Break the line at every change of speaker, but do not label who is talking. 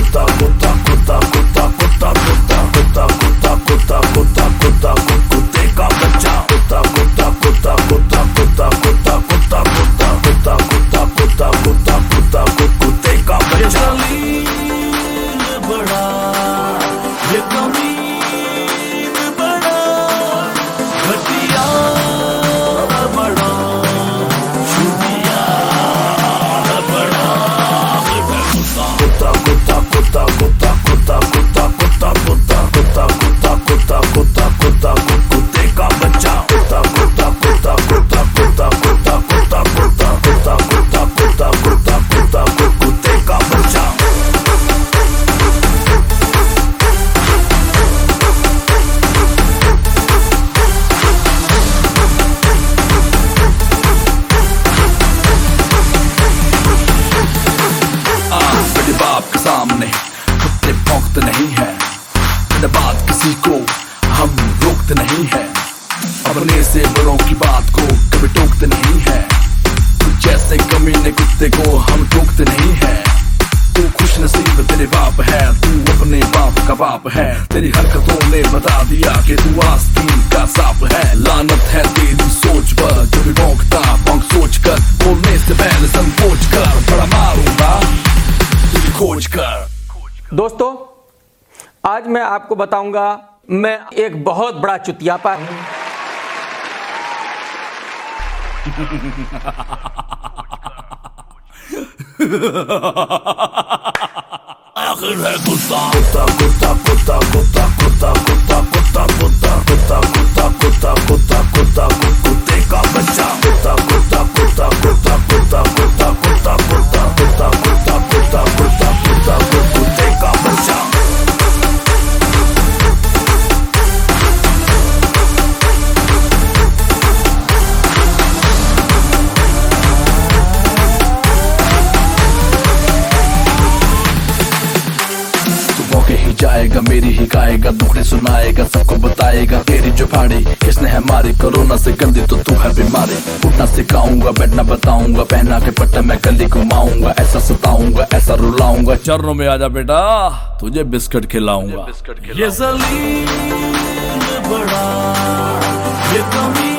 कुत्ता कुत्ता कुत्ता कुत्ता कुत्ता कुत्ता कुत्ता कुत्ता कुत्ता कुत्ता कुत्ता कुत्ते का बच्चा कुत्ता कुत्ता कुत्ता कुत्ता कुत्ता कुत्ता कुत्ता कुत्ता कुत्ता कुत्ता कुत्ता कुत्ता कुत्ता कुत्ते का बच्चा। बड़ा ये कमीन बड़ा घटिया बड़ा छुटिया बड़ा कुत्ता कुत्ता कुत्ता कुत्ता कुत्ता कुत्ता कुत्ता कुत्ता कुत्ता कुत्ता कुत्ता कुत्ता कुत्ता कुत्ते का बच्चा कुत्ता कुत्ता कुत्ता कुत्ता कुत्ता कुत्ता कुत्ता कुत्ता कुत्ता कुत्ता कुत्ता कुत्ता कुत्ता कुत्ते का बच्चा। बड़े बाप के सामने कुत्ते भौंकते नहीं है, बड़े बात किसी को हम रोकते नहीं है, अपने से बड़ों की बात को कभी टोकते नहीं है, जैसे कमीने कुत्ते को हम टोकते नहीं है। तू खुश नसीब तेरे बाप है, तू अपने बाप का बाप है, तेरी हरकतों ने बता दिया कि तू आस्तीन का सांप है। लानत है तेरी सोच पर, जो भी भौंकता भौंक सोच कर, बोलने से पहले संकोच कर, बड़ा मारूंगा तुझे खोज कर।
दोस्तों, आज मैं आपको बताऊंगा मैं एक बहुत बड़ा चुतियापा हूं।
आखिर है कुत्ता कुत्ता कुत्ता कुत्ता कुत्ता कुत्ता कुत्ता कुत्ता कुत्ता कुत्ता कुत्ता कुत्ता कुत्ता कुत्ता कुत्ते का बच्चा कुत्ता कुत्ता कुत्ता कुत्ता कुत्ता कुत्ता कुत्ता कुत्ता कुत्ता कुत्ता कुत्ता कुत्ता कुत्ता कुत्ते का बच्चा। जाएगा मेरी ही गाएगा, दुखड़े सुनाएगा, सबको बताएगा तेरी जो फाड़ी किसने है मारी, कोरोना से गंदी तो तू है बीमारी। उठना सिखाऊंगा, बैठना बताऊंगा, पहना के पट्टा मैं गली घुमाऊंगा, ऐसा सताऊंगा ऐसा रुलाऊंगा, चरणों में आजा बेटा तुझे बिस्किट खिलाऊंगा। ये जलील बड़ा ये कमी